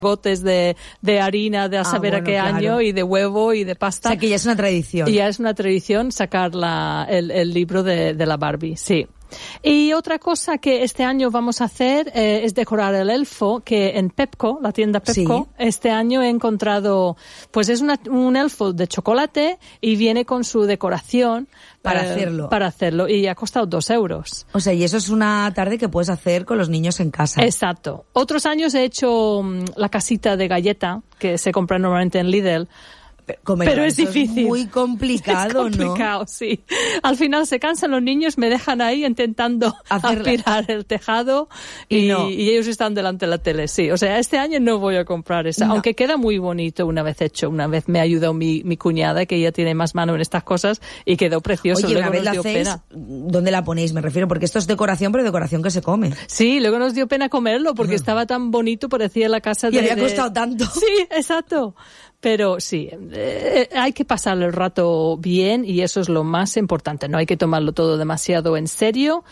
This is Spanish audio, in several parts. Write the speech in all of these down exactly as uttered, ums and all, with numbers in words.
botes de, de harina de a Ah, saber bueno, a qué claro. año y de huevo y de pasta. O sea, que ya es una tradición. Y ya es una tradición sacar la, el, el libro de, de la Barbie, sí. Y otra cosa que este año vamos a hacer eh, es decorar el elfo, que en Pepco, la tienda Pepco, sí. Este año he encontrado, pues es una, un elfo de chocolate y viene con su decoración. Para eh, hacerlo. Para hacerlo. Y ha costado dos euros. O sea, y eso es una tarde que puedes hacer con los niños en casa. Exacto. Otros años he hecho um, la casita de galleta, que se compra normalmente en Lidl. Comer, pero es difícil. Es muy complicado, es complicado, ¿no? Sí. Al final se cansan los niños, me dejan ahí intentando Hacerla. aspirar el tejado y, y, no. y ellos están delante de la tele, sí. O sea, este año no voy a comprar esa, no. Aunque queda muy bonito una vez hecho. Una vez me ayudó mi, mi cuñada, que ella tiene más mano en estas cosas, y quedó precioso. Oye, luego una vez nos la dio hacéis, pena. ¿dónde la ponéis? Me refiero, porque esto es decoración, pero decoración que se come. Sí, luego nos dio pena comerlo, porque uh-huh. estaba tan bonito, parecía la casa de... Y había de... costado tanto. Sí, exacto. Pero sí, eh, hay que pasar el rato bien y eso es lo más importante. No hay que tomarlo todo demasiado en serio.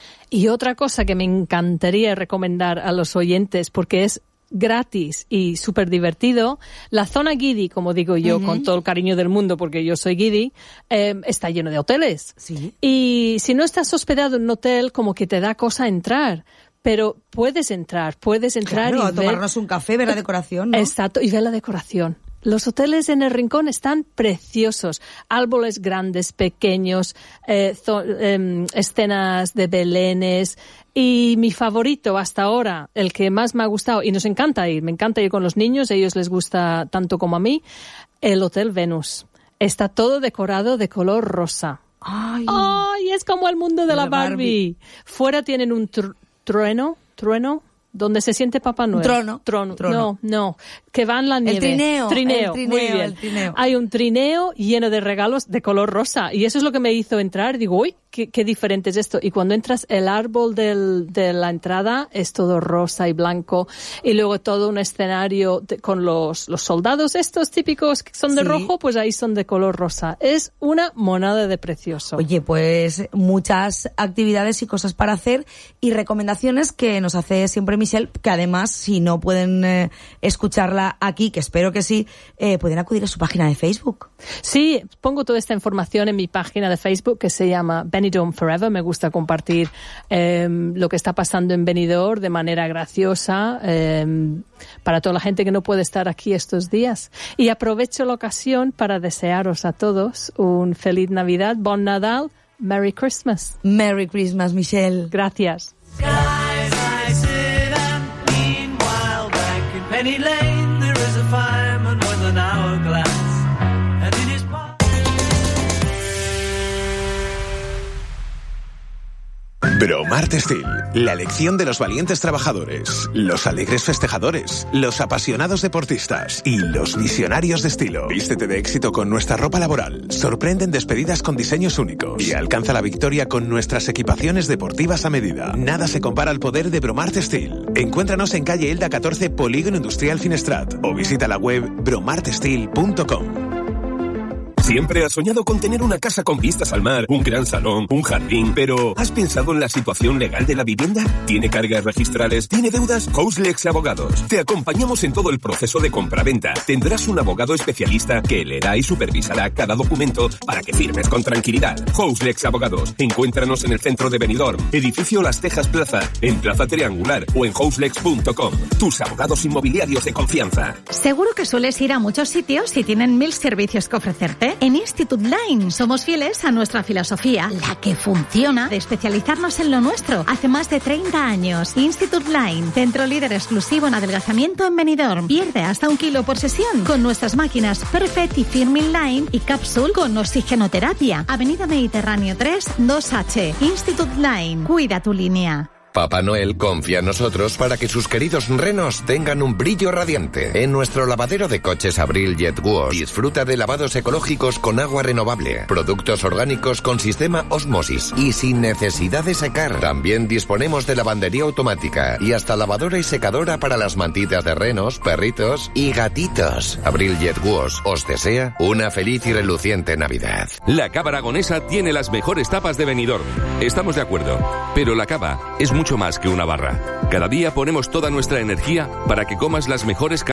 Y otra cosa que me encantaría recomendar a los oyentes, porque es gratis y súper divertido, la zona Guidi, como digo yo, uh-huh. con todo el cariño del mundo, porque yo soy Guidi, eh, está lleno de hoteles. Sí. Y si no estás hospedado en un hotel, como que te da cosa entrar. Pero puedes entrar, puedes entrar claro, y a tomarnos ver... un café, ver la decoración, ¿no? Exacto, y ver la decoración. Los hoteles en el rincón están preciosos. Árboles grandes, pequeños, eh, zo- eh, escenas de belenes. Y mi favorito hasta ahora, el que más me ha gustado, y nos encanta ir, me encanta ir con los niños, a ellos les gusta tanto como a mí, el Hotel Venus. Está todo decorado de color rosa. ¡Ay! ¡Ay! Es como el mundo de, de la, la Barbie. Barbie. Fuera tienen un tr- trueno, trueno, donde se siente Papá Noel. Trono. Trono. Trono. No, no. Que va en la nieve. El trineo. Trineo. El trineo, muy bien. El trineo. Hay un trineo lleno de regalos de color rosa. Y eso es lo que me hizo entrar. Digo, uy, qué, qué diferente es esto. Y cuando entras, el árbol del, de la entrada es todo rosa y blanco. Y luego todo un escenario de, con los, los soldados estos típicos que son de sí. rojo, pues ahí son de color rosa. Es una monada de precioso. Oye, pues muchas actividades y cosas para hacer y recomendaciones que nos hace siempre Michelle, que además, si no pueden eh, escucharla aquí, que espero que sí, eh, pueden acudir a su página de Facebook. Sí, pongo toda esta información en mi página de Facebook que se llama Benidorm Forever. Me gusta compartir eh, lo que está pasando en Benidorm de manera graciosa eh, para toda la gente que no puede estar aquí estos días. Y aprovecho la ocasión para desearos a todos un feliz Navidad, Bon Nadal, Merry Christmas. Merry Christmas, Michelle. Gracias. Penny Lane, there is a fireman with an hourglass, and in his pocket... Bromar Textil, la elección de los valientes trabajadores, los alegres festejadores, los apasionados deportistas y los visionarios de estilo. Vístete de éxito con nuestra ropa laboral, sorprende en despedidas con diseños únicos y alcanza la victoria con nuestras equipaciones deportivas a medida. Nada se compara al poder de Bromar Textil. Encuéntranos en calle Elda catorce, Polígono Industrial Finestrat, o visita la web bromar textil punto com. Siempre has soñado con tener una casa con vistas al mar, un gran salón, un jardín, pero ¿has pensado en la situación legal de la vivienda? ¿Tiene cargas registrales? ¿Tiene deudas? Houselex Abogados. Te acompañamos en todo el proceso de compraventa. Tendrás un abogado especialista que leerá y supervisará cada documento para que firmes con tranquilidad. Houselex Abogados. Encuéntranos en el centro de Benidorm, edificio Las Tejas Plaza, en Plaza Triangular o en houselex punto com. Tus abogados inmobiliarios de confianza. Seguro que sueles ir a muchos sitios y tienen mil servicios que ofrecerte. En Institute Line somos fieles a nuestra filosofía, la que funciona, de especializarnos en lo nuestro. Hace más de treinta años. Institute Line, centro líder exclusivo en adelgazamiento en Benidorm. Pierde hasta un kilo por sesión con nuestras máquinas Perfect y Firmin Line y Capsule con oxigenoterapia. Avenida Mediterráneo tres, dos H. Institute Line. Cuida tu línea. Papá Noel confía en nosotros para que sus queridos renos tengan un brillo radiante. En nuestro lavadero de coches Abril Jet Wash disfruta de lavados ecológicos con agua renovable, productos orgánicos con sistema Osmosis y sin necesidad de secar. También disponemos de lavandería automática y hasta lavadora y secadora para las mantitas de renos, perritos y gatitos. Abril Jet Wash os desea una feliz y reluciente Navidad. La Cava Aragonesa tiene las mejores tapas de Benidorm. Estamos de acuerdo, pero la cava es muy mucho más que una barra. Cada día ponemos toda nuestra energía para que comas las mejores